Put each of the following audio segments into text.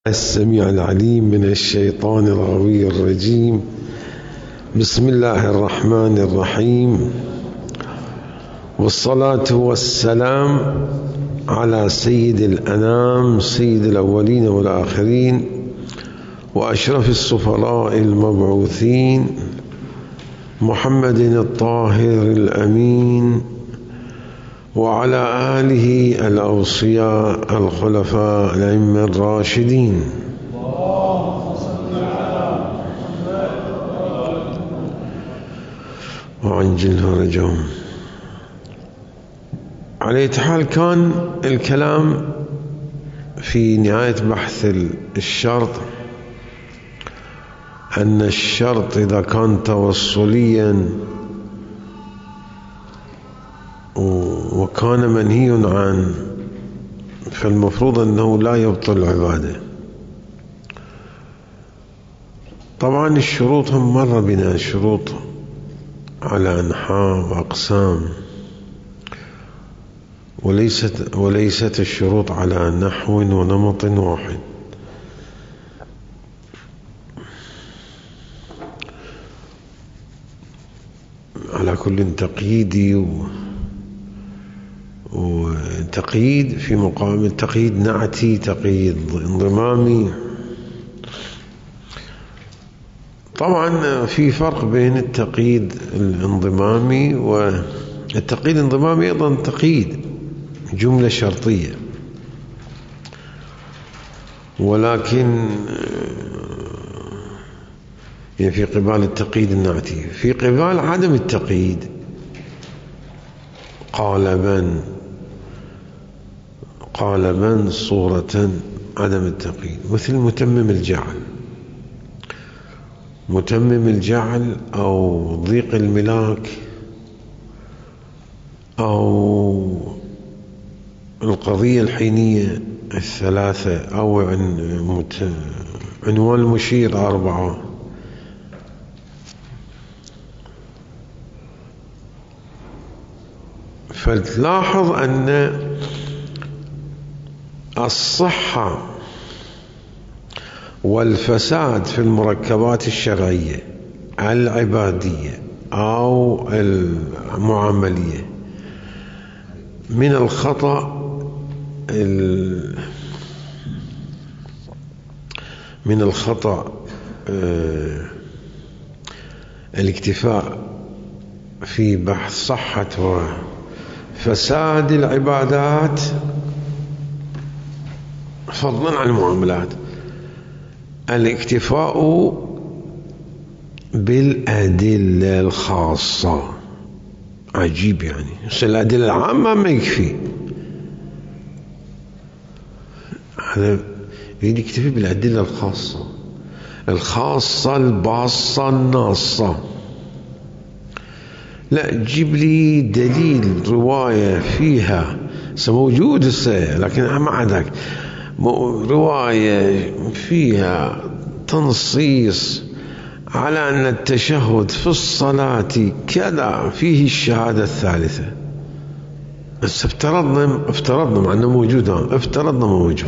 السميع العليم من الشيطان الغوي الرجيم. بسم الله الرحمن الرحيم، والصلاة والسلام على سيد الأنام، سيد الأولين والآخرين، وأشرف السفراء المبعوثين، محمد الطاهر الأمين، وعلى آله الأوصياء الخلفاء الأئمة الراشدين. وعجل فرجهم. على أي حال، كان الكلام في نهاية بحث الشرط أن الشرط إذا كان توصليا وكان منهي عنه فالمفروض أنه لا يبطل العبادة. طبعا الشروط هم مر بنا الشروط على أنحاء وأقسام، وليست الشروط على نحو ونمط واحد. على كل تقييدي وتقييد في مقابل تقييد نعتي، تقييد انضمامي. طبعا في فرق بين التقييد الانضمامي والتقييد الانضمامي أيضا تقييد جملة شرطية، ولكن يعني في قبال التقييد النعتي. في قبال عدم التقييد قالبا صورة عدم التقييد، مثل متمم الجعل أو ضيق الملاك أو القضية الحينية الثلاثة أو عنوان المشير 4. فتلاحظ أن الصحة والفساد في المركبات الشرعية العبادية أو المعاملية من الخطأ الاكتفاء في بحث صحة وفساد العبادات فضلا عن المعاملات، الاكتفاء بالأدلة الخاصة. عجيب يعني، الأدلة العامة ما يكفي، هذا يريد يكتفي بالأدلة الخاصة الباصة الناصة. لا، جيب لي دليل رواية فيها موجود لكن ما عندك رواية فيها تنصيص على أن التشهد في الصلاة كذا فيه الشهادة الثالثة. بس افترضنا مع أنه موجود، افترضنا موجود.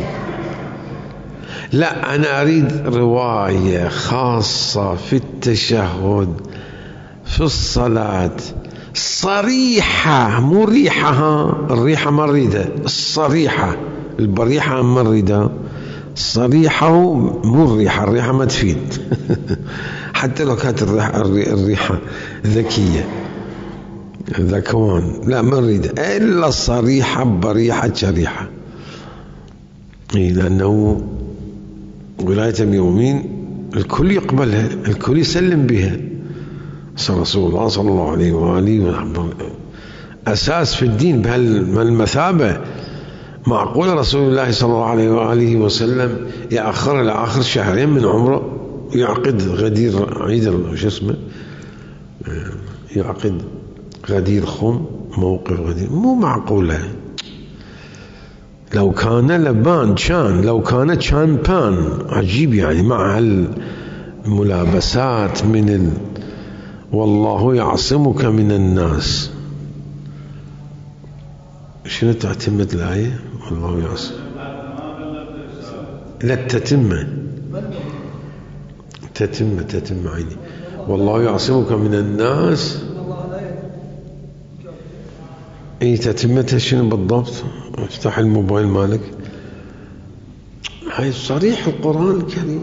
لا، أنا أريد رواية خاصة في التشهد في الصلاة صريحة، مو ريحة، الريحة ما نريدها، الصريحة، البريحة ما نريدها، صريحة مو الريحة ما تفيد حتى لو كانت الريحة ذكية ذكوان، لا ما نريدها إلا صريحة بريحة شريحة. لأنه ولاية المؤمنين الكل يقبلها، الكل يسلم بها. رسول الله صلى الله عليه وآله وسلم أساس في الدين بهالمثابة. معقول رسول الله صلى الله عليه وآله وسلم يأخر إلى آخر شهرين من عمره يعقد غدير عيد يعقد غدير خم، موقف غدير؟ مو معقولة. لو كان لبان لو كان بان. عجيب يعني، مع الملابسات والله يعصمك من الناس. شنو تعتمد الآية؟ والله يعصم. لا تتمة عيني. والله يعصمك من الناس. اي تتمتها شنو بالضبط؟ افتح الموبايل مالك. هاي صريح القرآن الكريم،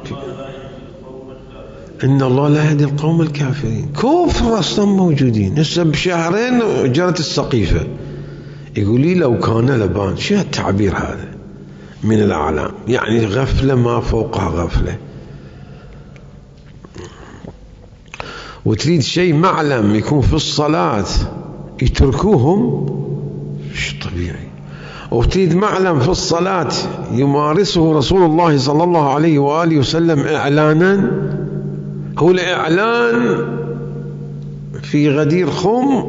إن الله لا يهدي القوم الكافرين. كفر أصلا موجودين. هسه بشهرين جرت السقيفة. يقول لي لو كان لبان. شو التعبير هذا من الأعلام؟ يعني غفلة ما فوقها غفلة. وتريد شيء معلم يكون في الصلاة يتركوهم، مش طبيعي. وتريد معلم في الصلاة يمارسه رسول الله صلى الله عليه وآله وسلم إعلانا. هو الإعلان في غدير خم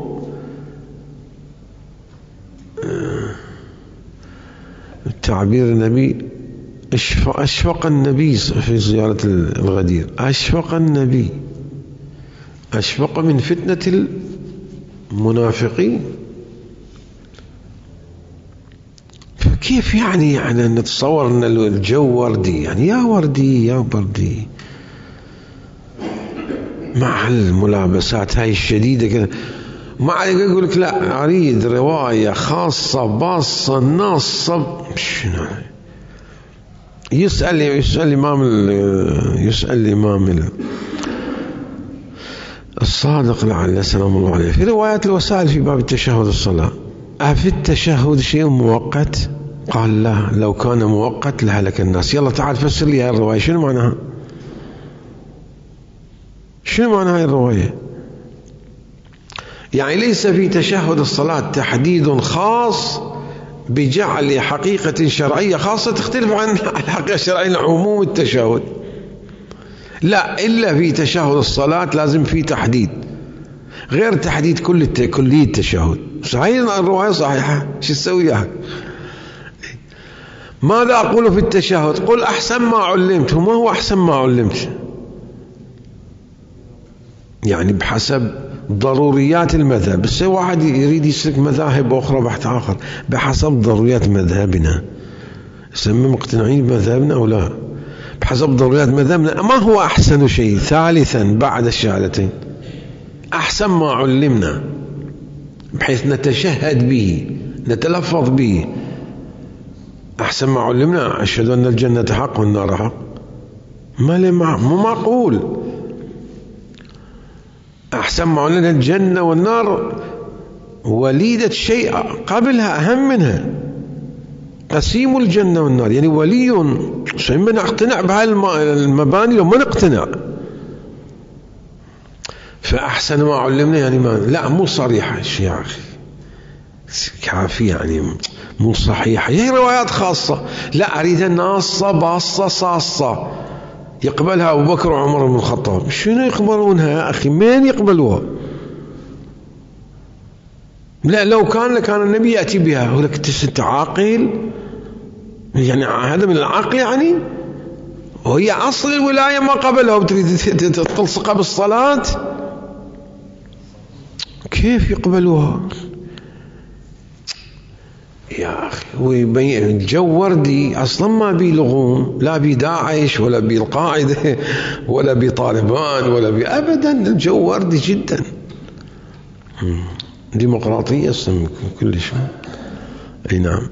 تعبير النبي أشفق النبي في زيارة الغدير. أشفق النبي، أشفق من فتنة المنافقين. فكيف يعني نتصور أن الجو وردي؟ يعني يا وردي يا بردي مع الملابسات هاي الشديدة كده. ما عليك يقول لك لا أريد رواية خاصة باصة ناصة. شنو يسأل الإمام الصادق لعل سلام الله عليه في روايات الوسائل في باب التشهد الصلاة: أفي التشهد شيء مؤقت؟ قال لا، لو كان مؤقت لهلك الناس. يلا تعال فسر لي هاي الرواية، شنو معناها؟ شنو معنى هاي الرواية؟ يعني ليس في تشهد الصلاة تحديد خاص بجعل حقيقة شرعية خاصة تختلف عن الحقيقة الشرعية عموم التشهد. لا، إلا في تشهد الصلاة لازم في تحديد، غير تحديد كلية التشهد. صحيح الرواية صحيحة، شو تسوي يعني؟ ماذا أقول في التشهد؟ قل أحسن ما علمت. وما هو أحسن ما علمت؟ يعني بحسب ضروريات المذهب. بس واحد يريد يسلك مذاهب أخرى بحث آخر بحسب ضروريات مذهبنا. سمي مقتنعين بمذهبنا أو لا؟ بحسب ضروريات مذهبنا. ما هو أحسن شيء؟ ثالثا بعد الشهادتين أحسن ما علمنا، بحيث نتشهد به نتلفظ به. أحسن ما علمنا أشهد أن الجنة حق والنار حق. مو معقول. أحسن ما علمنا الجنة والنار وليدة شيء قبلها أهم منها، قسيم الجنة والنار، يعني ولي شيء. من نقتنع بهاي المباني لو ما نقتنع. فأحسن ما علمنا يعني ما لا مو صريحة يا أخي، كافي يعني مو صحيحة. هي روايات خاصة. لا أريد ناصة باصة صاصة يقبلها أبو بكر وعمر بن الخطاب. شنو يقبلونها يا أخي؟ مين يقبلوها؟ لا لو كان النبي يأتي بها. هو لك أنت عاقل؟ يعني هذا من العقل يعني؟ وهي أصل الولاية ما قبلها وتريد تلصقها بالصلاة؟ كيف يقبلوها يا أخي؟ الجو وردي أصلا، ما بي لغوم، لا بي داعش ولا بي القاعدة ولا بي طالبان ولا بي أبدا. الجو وردي جدا. ديمقراطية أصلا كل شيء. أي نعم.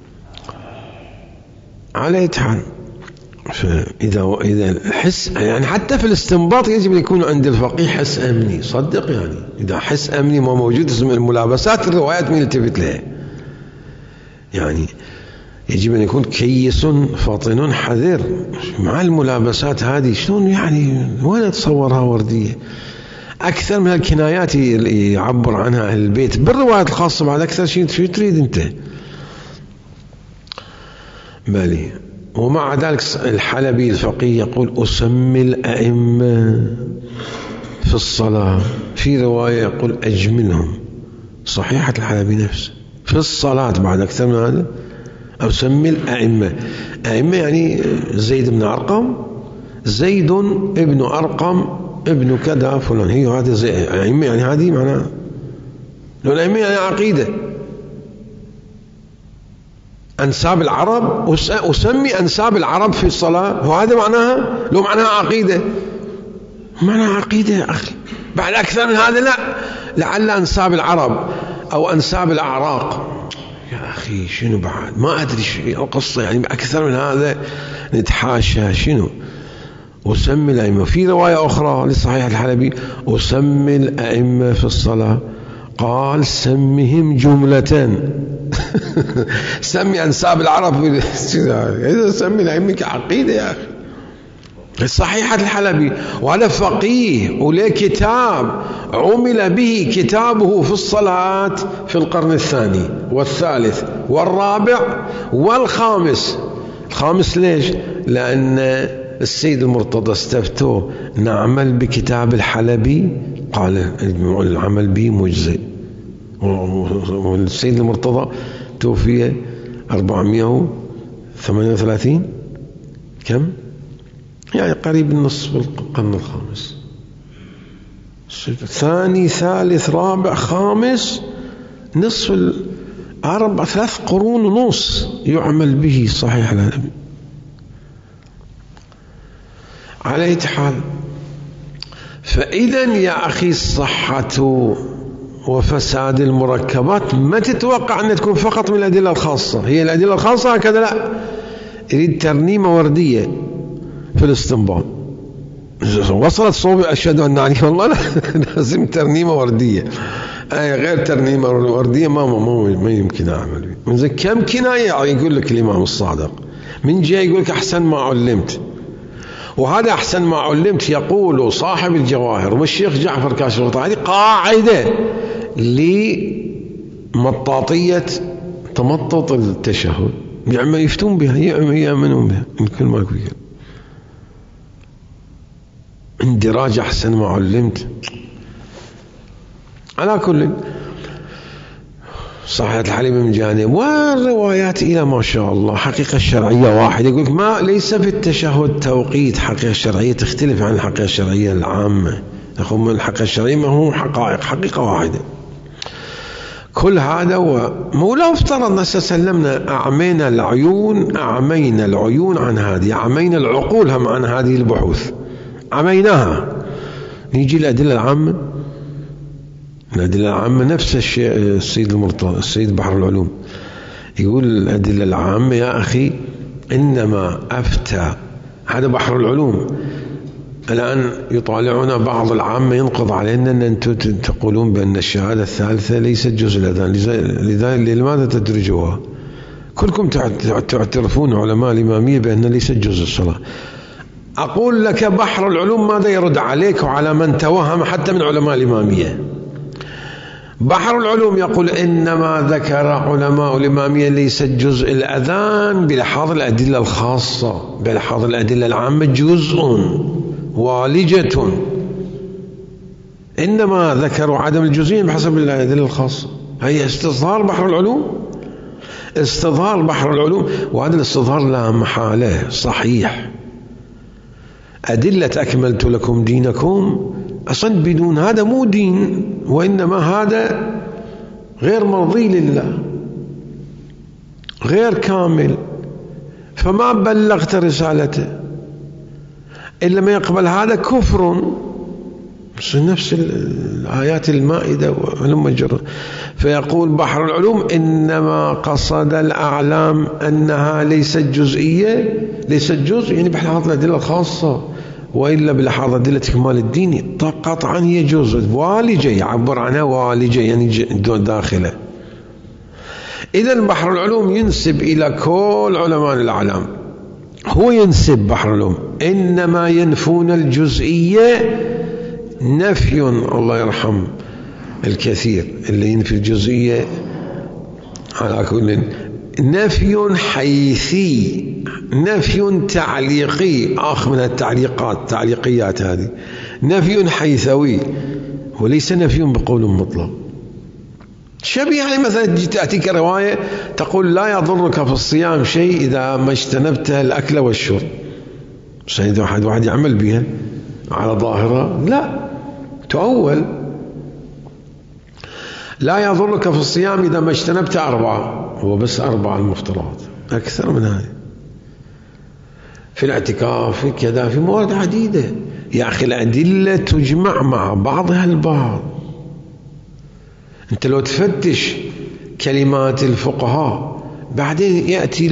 على يتحال. فإذا حس يعني حتى في الاستنباط يجب أن يكون عند الفقيه حس أمني. صدق يعني إذا حس أمني ما موجود اسم الملابسات الروايات من التفت لها. يعني يجب أن يكون كيس فطن حذر مع الملابسات هذه. شلون يعني؟ وين أتصورها وردية؟ أكثر من الكنايات اللي يعبر عنها أهل البيت بالروايات الخاصة. بعد أكثر شيء شو تريد أنت؟ بالي. ومع ذلك الحلبي الفقيه يقول أسمي الأئمة في الصلاة. في رواية يقول أجملهم. صحيحة الحلبي نفسه في الصلاة. بعد أكثر من هذا أسمي الأئمة. أئمة يعني زيد بن أرقم، زيد ابن أرقم ابن كذا فلان. هي هذه أئمة يعني هذه معناها. لو الأئمة يعني عقيدة. أنساب العرب، أسمي أنساب العرب في الصلاة، وهذا معناها لو معناها عقيدة، معناها عقيدة يا أخي. بعد أكثر من هذا لا، لعل أنساب العرب أو أنساب الأعراق. يا أخي شنو بعد؟ ما أدري شو القصة يعني. أكثر من هذا نتحاشى. شنو أسمي الأئمة؟ في رواية أخرى لصحيح الحلبي أسمي الأئمة في الصلاة، قال سمهم جملة. سمي أنساب العرب. إذا سمي الأئمة كعقيدة يا أخي. صحيح الحلبي، وهذا فقيه وله كتاب عمل به كتابه في الصلاة في القرن الثاني والثالث والرابع والخامس. الخامس ليش؟ لأن السيد المرتضى استفتوه نعمل بكتاب الحلبي، قال العمل به مجزئ. والسيد المرتضى توفي 438 كم؟ يعني قريب النصف القرن الخامس. ثاني ثالث رابع خامس، نصف الأربع 3 قرون ونص يعمل به صحيح الحلبي. على أي حال، فإذا يا أخي الصحة وفساد المركبات ما تتوقع أن تكون فقط من الأدلة الخاصة. هي الأدلة الخاصة هكذا لا، يريد ترنيمة وردية في الاستنباط. وصلت صوبي أشهد أن لا إله إلا الله، لازم ترنيمة وردية. أي غير ترنيمة وردية ما يمكن أعمل به. من كم كناية يقول لك الإمام الصادق، من جاي يقول لك أحسن ما علمت. وهذا أحسن ما علمت يقول صاحب الجواهر والشيخ جعفر كاشف الغطاء، هذه قاعدة لمطاطية تمطط التشهد، يعني يفتون بها، يأمنون بها من كل ما يقول. اندراج أحسن ما علمت. على كل صحيح الحليم من جانب، والروايات إلى ما شاء الله. حقيقة الشرعية واحدة، يقول ما ليس في التشهد توقيت. حقيقة الشرعية تختلف عن الحقيقة الشرعية العامة. نقول من الحقيقة الشرعية ما هو حقائق، حقيقة واحدة. كل هذا ولو افترضنا سلمنا أعمينا العيون عن هذه، أعمينا العقول هم عن هذه البحوث، عميناها. نيجي الأدلة العامة. الأدلة العامة نفس الشيء. السيد المرتضى، السيد بحر العلوم، يقول الأدلة العامة يا أخي إنما أفتى. هذا بحر العلوم. الآن يطالعنا بعض العامة ينقض علينا أن أنتم تقولون بأن الشهادة الثالثة ليست جزء الأذان، لذلك لماذا تدرجوها؟ كلكم تعترفون علماء الإمامية بأن ليست جزء الصلاة. أقول لك بحر العلوم ماذا يرد عليك وعلى من توهم حتى من علماء الإمامية. بحر العلوم يقول إنما ذكر علماء الإمامية ليست جزء الأذان بلحاظ الأدلة الخاصة، بلحاظ الأدلة العامة جزء والجة. إنما ذكروا عدم الجزئين بحسب الأدلة الخاصة. هي استصدار بحر العلوم، استظهار بحر العلوم. وهذا الاستظهار لا محالة صحيح. أدلة أكملت لكم دينكم أصلا بدون هذا مو دين، وإنما هذا غير مرضي لله، غير كامل، فما بلغت رسالته. إلا ما يقبل هذا كفر. نفس الآيات المائدة ولما جرى. فيقول بحر العلوم إنما قصد الأعلام أنها ليست جزئية، ليست جزء يعني بلحاظ الأدلة الخاصة، وإلا بلحاظ أدلة كمال الدين قطعا هي جزء والجة، يعبر عنها والجة يعني داخله. إذا بحر العلوم ينسب إلى كل علماء الأعلام. هو ينسب بحر العلوم إنما ينفون الجزئية نفي. الله يرحم الكثير اللي ينفي الجزئية على كل. نفي حيثي، نفي تعليقي، آخر من التعليقيات هذه. نفي حيثوي وليس نفي بقول مطلق. شبيه يعني مثلا تأتيك رواية تقول لا يضرك في الصيام شيء إذا ما اجتنبت الأكل والشرب. سيد واحد يعمل بها على ظاهرة لا تؤول. لا يضرك في الصيام إذا ما اجتنبت 4، هو بس 4 المفترضات. أكثر من هذه، في الاعتكاف، في كذا، في موارد عديدة. يا أخي الأدلة تجمع مع بعضها البعض. أنت لو تفتش كلمات الفقهاء بعدين يأتي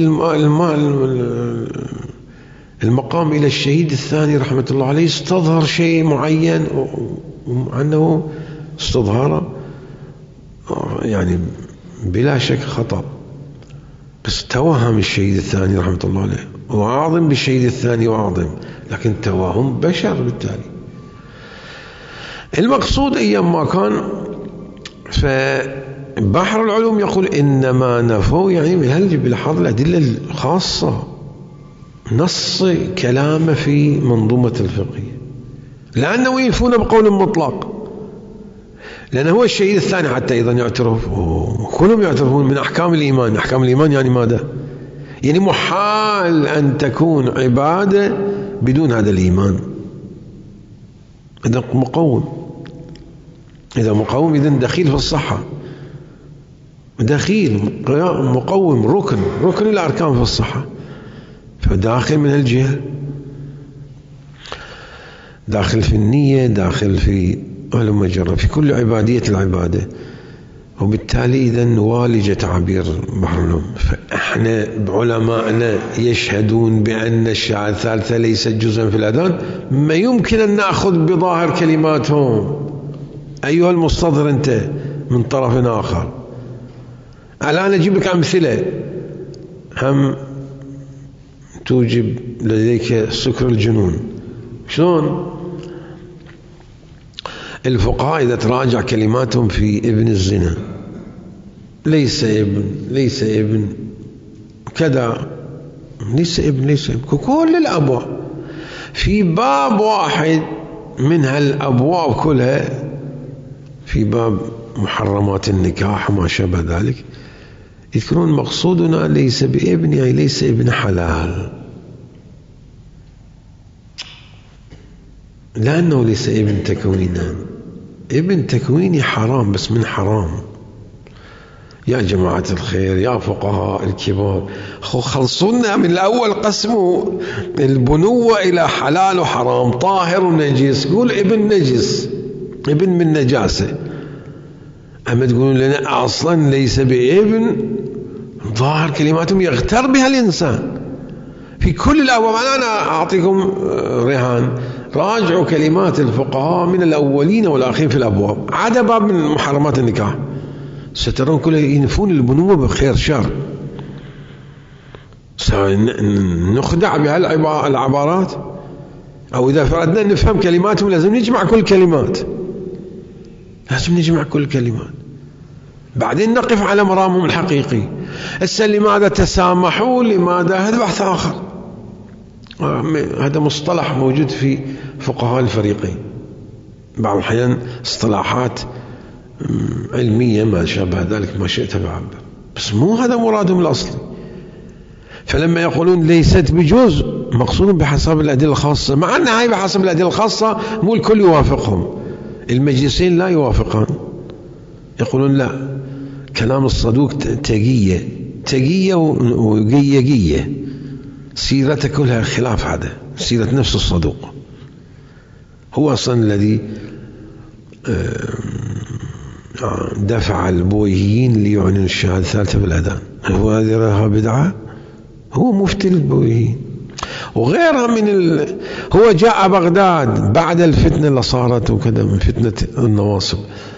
المقام إلى الشهيد الثاني رحمة الله عليه، استظهر شيء معين عنه استظهاره يعني بلا شك خطأ، بس توهم الشهيد الثاني رحمة الله عليه وعاظم بالشهيد الثاني وعاظم، لكن توهم بشر. بالتالي المقصود أيام ما كان، فبحر العلوم يقول إنما نفوا يعني بلحظ الأدلة الخاصة، نص كلامه في منظومة الفقهية، لأنه ينفون بقول مطلق، لأنه هو الشهيد الثاني حتى أيضا يعترف، كلهم يعترفون من أحكام الإيمان. أحكام الإيمان يعني ماذا؟ يعني محال أن تكون عبادة بدون هذا الإيمان. إذا مقوم، إذا مقوم إذن دخيل في الصحة، دخيل مقوم، ركن الأركان في الصحة، فداخل من الجهة، داخل في النية، داخل في المجرة، في كل عبادية العبادة. وبالتالي إذن والج تعبير بحر العلوم. فإحنا علماءنا يشهدون بأن الشهادة الثالثة ليست جزءا في الأذان، ما يمكن أن نأخذ بظاهر كلماتهم أيها المستظهر أنت من طرف آخر. الآن أجيب لك أمثلة هم توجب لديك سكر الجنون. شلون؟ الفقهاء إذا تراجع كلماتهم في ابن الزنا، ليس ابن كذا، ليس ابن كل الأبواب، في باب واحد من هالأبواب كلها، في باب محرمات النكاح وما شابه ذلك، يذكرون مقصودنا ليس بابن، يعني ليس ابن حلال، لأنه ليس ابن تكوينا. ابن تكويني حرام، بس من حرام. يا جماعة الخير، يا فقهاء الكبار، خلصونا من الأول، قسموا البنوة إلى حلال وحرام، طاهر ونجس. قول ابن نجس، ابن من نجاسة، أما تقولون لنا أصلا ليس بابن، ظاهر كلماتهم يغتر بها الإنسان في كل الأبواب. أنا أعطيكم رهان، راجعوا كلمات الفقهاء من الأولين والآخرين في الأبواب، عدا باب من محرمات النكاح، سترون كله ينفون البنوة بخير شر. نخدع بهالعبارات، أو إذا فردنا نفهم كلماتهم لازم نجمع كل الكلمات، لازم نجمع كل الكلمات، بعدين نقف على مرامهم الحقيقي. هسه لماذا تسامحوا؟ لماذا؟ هذا بحث آخر، هذا مصطلح موجود في فقهاء الفريقين، بعض الأحيان اصطلاحات علمية ما شابه ذلك، ما شئت بعبر، بس مو هذا مرادهم الأصلي. فلما يقولون ليست بجزء، مقصود بحسب الأدلة الخاصة، مع أن هاي بحسب الأدلة الخاصة مو الكل يوافقهم، المجلسين لا يوافقان، يقولون لا، كلام الصدوق تقية وقية، سيرته كلها خلاف هذا، سيرة نفس الصدوق، هو أصلا الذي دفع البويهيين ليعنون الشهادة الثالثة بالأذان. هو هذه بدعة، هو مفتي البويهيين وغيرها من هو جاء بغداد بعد الفتنة اللي صارت وكذا، من فتنة النواصب،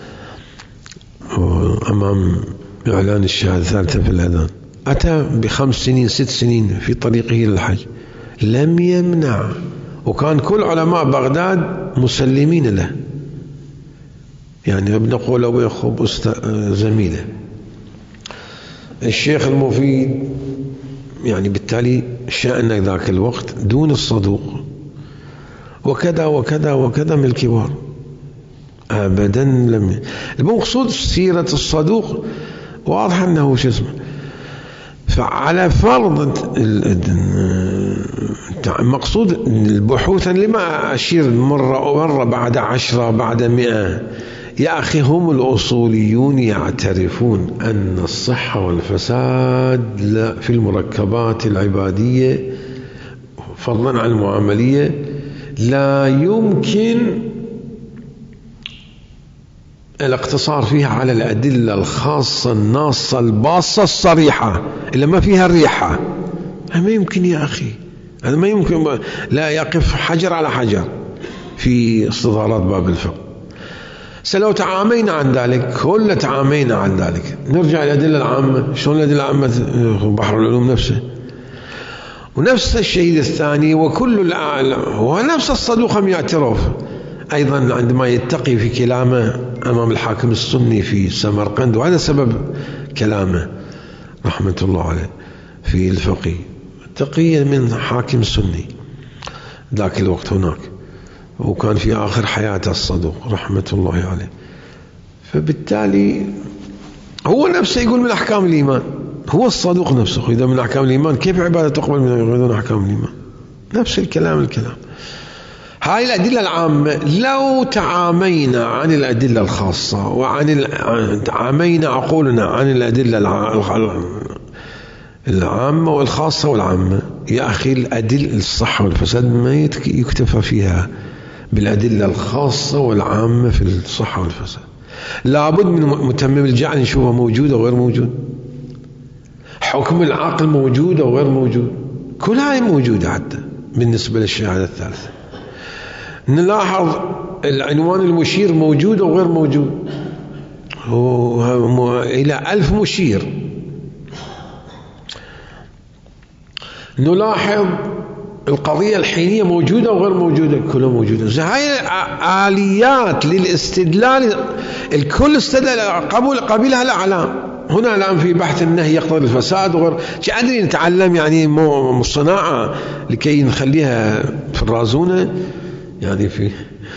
أمام إعلان الشهادة الثالثة في الأذان، أتى ب5 سنين 6 سنين في طريقه للحج، لم يمنع، وكان كل علماء بغداد مسلمين له، يعني ابن قول ويخب زميله الشيخ المفيد، يعني بالتالي شأن ذاك الوقت دون الصدوق، وكذا وكذا وكذا من الكبار، أبدا لم. المقصود سيرة الصدوق واضح أنه شو اسمه. فعلى فرض مقصود البحوث، لما أشير مرة بعد 10 بعد 100، يا أخي هم الأصوليون يعترفون أن الصحة والفساد في المركبات العبادية فضلا عن المعاملية لا يمكن الاقتصار فيها على الأدلة الخاصة الناصة الباصة الصريحة اللي ما فيها الريحة. ما يمكن يا أخي، هذا ما يمكن، لا يقف حجر على حجر في استظهارات باب الفقه. لو تعامينا عن ذلك، كل تعامينا عن ذلك، نرجع إلى الأدلة العامة. شلون الأدلة العامة؟ بحر العلوم نفسه، ونفس الشيء الثاني، وكل الأعلى، ونفس الصدوق هم يعترف أيضا عندما يتقي في كلامه أمام الحاكم السني في سمرقند، وهذا سبب كلامه رحمة الله عليه في الفقه، تقي من حاكم سني ذاك الوقت هناك، وكان في آخر حياته الصدوق رحمة الله عليه. فبالتالي هو نفسه يقول من أحكام الإيمان، هو الصدوق نفسه إذا من أحكام الإيمان كيف عبادة تقبل من أحكام الإيمان؟ نفس الكلام. هاي الأدلة العامة لو تعامينا عن الأدلة الخاصة تعامينا عقولنا عن الأدلة العامة والخاصة والعامة، يا أخي الأدلة الصحة والفساد ما يكتفى فيها بالأدلة الخاصة والعامة في الصحة والفساد، لابد من متمم الجعل نشوفه موجود أو غير موجود، حكم العقل موجود أو غير موجود، كل هاي موجودة حتى بالنسبة للشهادة الثالثة. نلاحظ العنوان المشير موجود أو غير موجود، إلى 1000 مشير. نلاحظ القضية الحينية موجودة أو غير موجودة، كلها موجودة. هاي آليات للاستدلال، الكل استدل قبلها الأعلام. هنا الآن في بحث النهي يقتضي الفساد وغير أدري نتعلم يعني صناعة لكي نخليها في الرازونة، يعني في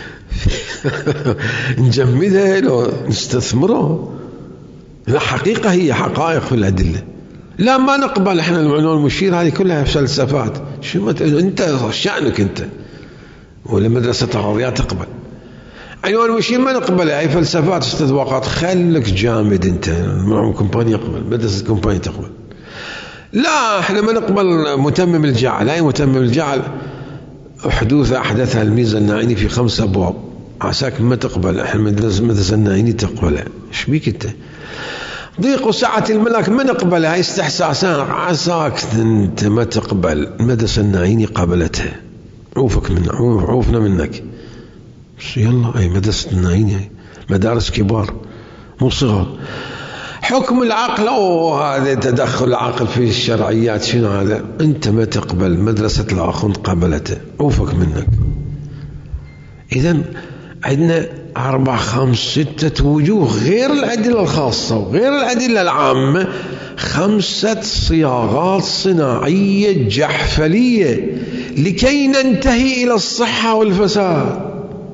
نجمدها لو نستثمرها. لا، حقيقة هي حقائق في الأدلة. لا، ما نقبل احنا العنوان المشير، هذه كلها فلسفات. شو انت شأنك انت، ولا مدرسة الرياضيات تقبل عنوان المشير؟ ما نقبل، هاي فلسفات استذواقات. خلك جامد انت، معهم كومباني يقبل، مدرسة كومباني تقبل. لا، احنا ما نقبل متمم الجعل. هاي متمم الجعل أحدثها الميزة الناعيني في 5 أبواب، عساك ما تقبل. احنا مدرسة الناعيني تقبل. ايش بيك انت؟ ضيق وسعة الملك ما نقبلها، هاي استحساسات، عساك انت ما تقبل. مدرسة الناعيني قابلتها، عوفنا منك. يلا، اي مدرسة الناعيني هاي مدارس كبار مو صغار. حكم العقل، هذا تدخل العقل في الشرعيات، شنو هذا؟ انت ما تقبل، مدرسة الآخوند قابلته، عوفك منك. إذن عندنا 4 5 6 وجوه غير الأدلة الخاصة وغير الأدلة العامة، 5 صياغات صناعية جحفلية لكي ننتهي إلى الصحة والفساد.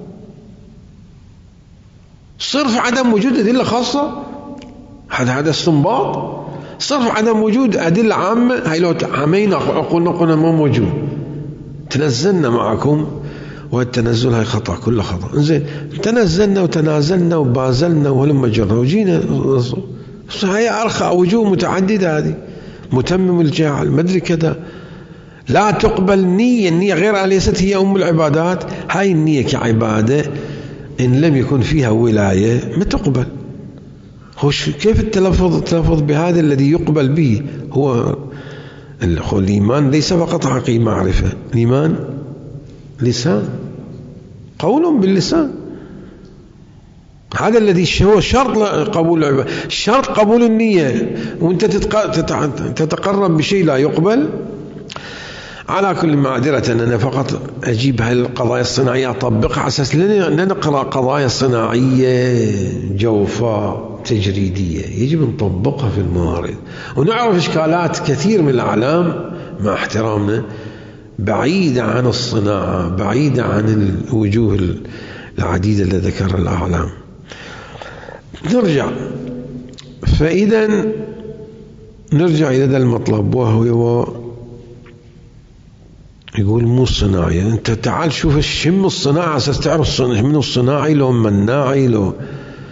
صرف عدم وجود أدلة خاصة، هذا استنباط. صرف عدم وجود أدلة عامة، هاي لو عامينا عقولنا قلنا ما موجود، تنزلنا معكم، والتنزل هاي خطأ، كله خطأ. زين، تنزلنا وتنازلنا وبازلنا ولما جرنا وجينا، هاي أرخى وجوه متعددة. هذه متمم الجاعل مدري كذا، لا تقبل النية غير ليست هي أم العبادات. هاي النية كعبادة إن لم يكن فيها ولاية ما تقبل. كيف التلفظ بهذا الذي يقبل به؟ هو الإيمان ليس فقط عقيدة معرفة، الإيمان لسان، قول باللسان. هذا الذي هو شرط قبول العبادة، شرط قبول النية. وانت تتقرب بشيء لا يقبل. على كل معذرة أنا فقط أجيب هالقضايا الصناعية أطبقها على أساس لا نقرأ قضايا صناعية جوفاء تجريدية، يجب نطبقها في الموارد ونعرف إشكالات كثير من الأعلام مع احترامنا بعيدة عن الصناعة، بعيدة عن الوجوه العديدة اللي ذكرها الأعلام. فإذا نرجع إلى ذا المطلب، وهو يقول مو الصناعي. انت تعال شوف الشم الصناعة اساس تعرف منه الصناعي لو مناعي لو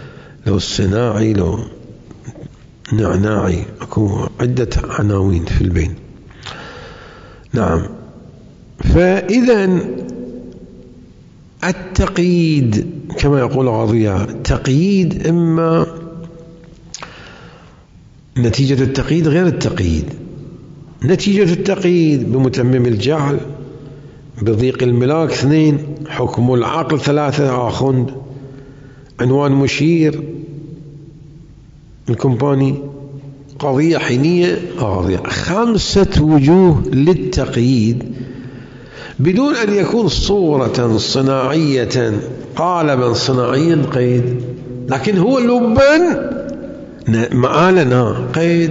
لو الصناعي لو نعناعي، أكو عدة عناوين في البين. نعم. فإذا التقييد كما يقول الغضية، تقييد إما نتيجة التقييد غير التقييد. نتيجة التقييد بمتمم الجعل، بضيق الملاك 2، حكم العقل 3 آخند، عنوان مشير الكومباني، قضية حينية قاضية. 5 وجوه للتقييد بدون أن يكون صورة صناعية قالبا صناعيا قيد، لكن هو لبا مآلنا قيد.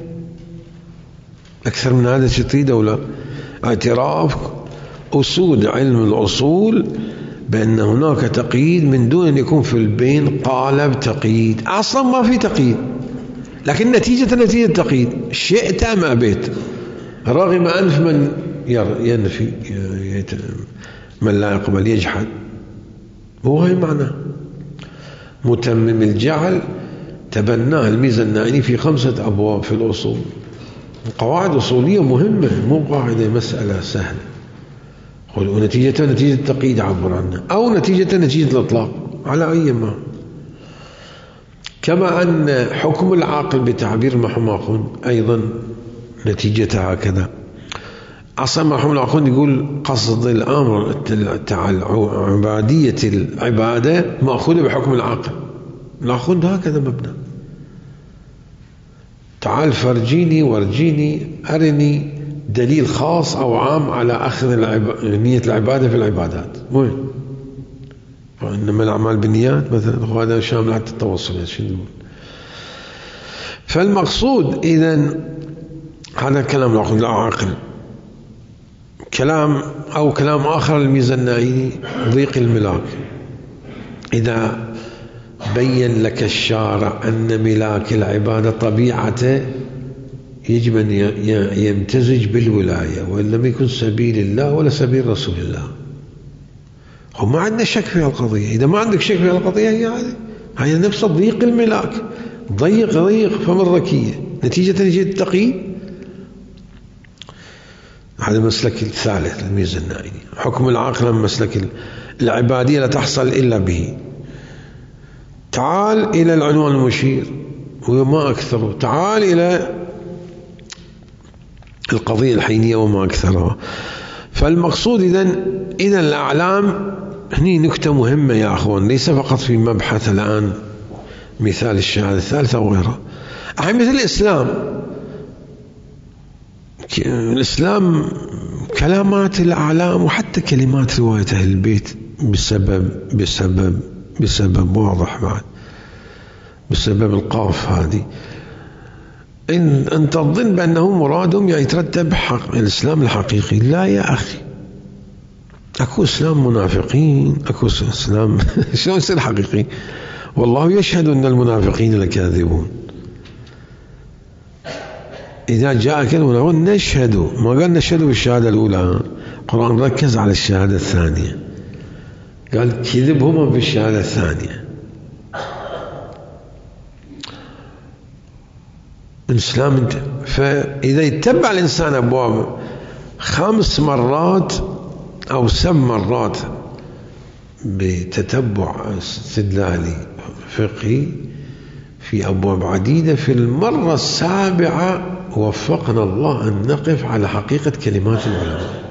أكثر من هذا شو تريد ولا؟ اعتراف أصول علم الأصول بأن هناك تقييد من دون أن يكون في البين قالب تقييد. أصلا ما في تقييد، لكن نتيجة تقييد، شئت أم أبيت، رغم أنف من ينفي، من لا يقبل يجحد. هو هي معنى متمم الجعل تبناه الميزانائي في 5 أبواب في الأصول. قواعد أصولية مهمة، مو قاعدة مسألة سهلة. ونتيجة التقييد عبر عنها، أو نتيجة الإطلاق على أي ما. كما أن حكم العاقل بتعبير محماق أيضا نتيجة هكذا. أصلا محمد العقل يقول قصد الأمر عبادية العبادة مأخوذة بحكم العقل. العقل هكذا مبنى. تعال فرجيني ورجيني أرني دليل خاص أو عام على أخذ نية العبادة في العبادات. وين؟ وإنما الأعمال بالنيات مثلا، وهذا شامل حتى التوصل. فالمقصود إذن هذا كلام العقل. كلام أو كلام آخر الميزانائي ضيق الملاك، إذا بين لك الشارع أن ملاك العبادة طبيعته يجب أن يمتزج بالولاية، وإن لم يكن سبيل الله ولا سبيل رسول الله. وما عندنا شك في القضية. إذا ما عندك شك في القضية هي نفس ضيق الملاك، ضيق فم الركية نتيجة التقييد. هذا المسلك الثالث الميزانائي. حكم العقل مسلك العبادية لا تحصل إلا به. تعال إلى العنوان المشير وما أكثره، تعال إلى القضية الحينية وما أكثرها. فالمقصود إذن الأعلام هني نكتة مهمة يا أخوان، ليس فقط في مبحث الآن مثال الشهادة الثالثة وغيرها. مثل الإسلام كلمات الأعلام وحتى كلمات رواية أهل البيت بسبب واضح بعد، بسبب القاف هذه. أنت تظن بأنه مرادهم يترتب حق الإسلام الحقيقي. لا يا أخي، أكو إسلام منافقين، أكو إسلام شلون يصير حقيقي؟ والله يشهد أن المنافقين لكاذبون. إذا جاء كلمة نشهد، ما قال نشهد بالشهادة الأولى، القرآن ركز على الشهادة الثانية، قال كذبهم بالشهادة الثانية. الإسلام فإذا يتبع الإنسان أبواب 5 مرات أو 7 مرات بتتبع استدلالي فقهي في أبواب عديدة، في المرة 7 وفقنا الله أن نقف على حقيقة كلمات العلماء،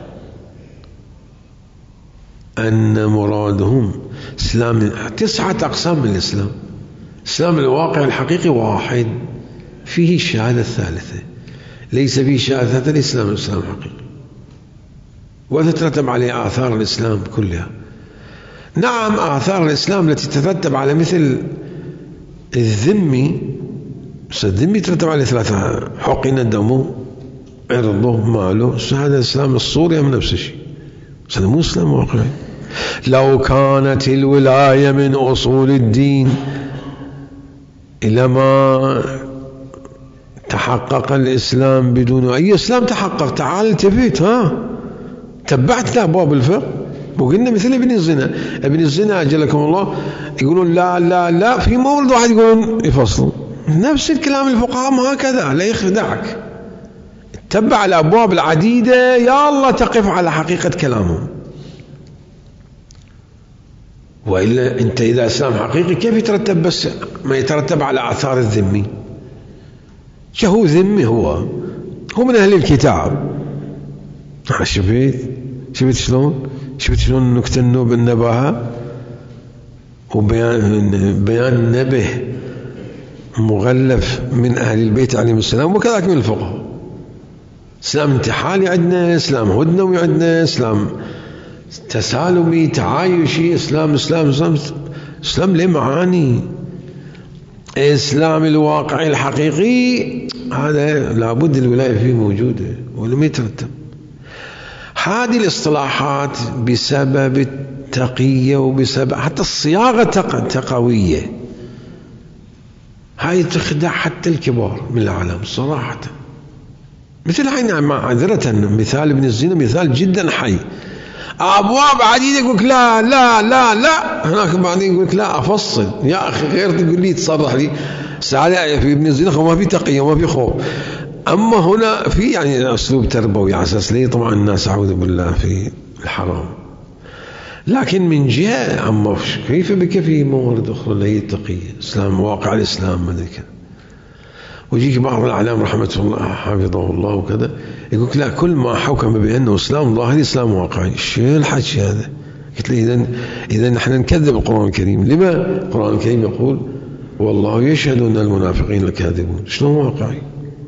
أن مرادهم إسلام 9 أقسام من الإسلام. إسلام الواقع الحقيقي واحد، فيه الشهادة الثالثة، ليس فيه شهادة الإسلام حقيقي، وتترتب عليه آثار الإسلام كلها. نعم، آثار الإسلام التي تترتب على مثل الذمي ترتب عليه 3: حقن دمه، عرضه، ماله. هذا الإسلام الصوري من نفس الشيء، هذا مو إسلام واقعي. لو كانت الولاية من أصول الدين إلى ما تحقق الإسلام بدون أي إسلام تحقق. تعال التفت، تبعت أبواب الفقه وقلنا مثل ابن الزنا. ابن الزنا أجلكم الله يقولون لا لا لا، في مورد واحد يقولون يفصلون. نفس الكلام الفقهاء هكذا، لا يخدعك، تبع الأبواب العديدة يا الله تقف على حقيقة كلامهم. وإلا أنت إذا إسلام حقيقي كيف يترتب بس ما يترتب على آثار الذمي؟ شهو ذمي، هو من أهل الكتاب. شفت شلون نكتة النوب النباهة وبيان النبه مغلف من أهل البيت عليهم السلام، وكذلك من الفقهاء. إسلام انتحالي عندنا، إسلام هدنوي عندنا، إسلام تسالمي تعايشي، إسلام له معاني. إسلام الواقعي الحقيقي هذا لابد الولاية فيه موجودة ولم يترتب. هذه الاصطلاحات بسبب التقية وبسبب حتى الصياغة تقوية، هاي تخدع حتى الكبار من العالم صراحة. مثل هاي معذرة، مثال ابن الزنا مثال جدا حي. أبواب عديدة يقولك لا لا لا لا، هناك بعدين يقولك لا أفصل يا أخي، غير تقول لي تصرح لي ساعة في ابن الزنا ما في تقية وما في خوف. أما هنا في يعني أسلوب تربوي على أساس ليه طبعا الناس أعوذ بالله في الحرام، لكن من جهة أما كيف بك في موارد أخرى لا التقية، إسلام واقع الإسلام ما ذكر. ويجيك بعض الأعلام رحمة الله حفظه الله وكذا يقولك لا، كل ما حكم بأنه إسلام ظاهري إسلام واقعي. شو الحكي هذا؟ قلت له إذا نحن نكذب القرآن الكريم. لما؟ القرآن الكريم يقول والله يشهد أن المنافقين لكاذبون. شلون واقعي؟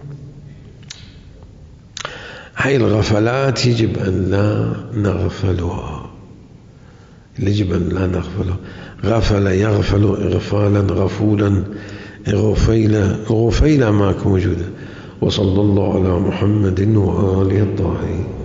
هاي الغفلات يجب أن لا نغفلها، يجب أن لا نغفلها. غفل يغفل إغفالا، غفولا غفيلا ماك موجودة. وصلى الله على محمد وآله الطاهرين.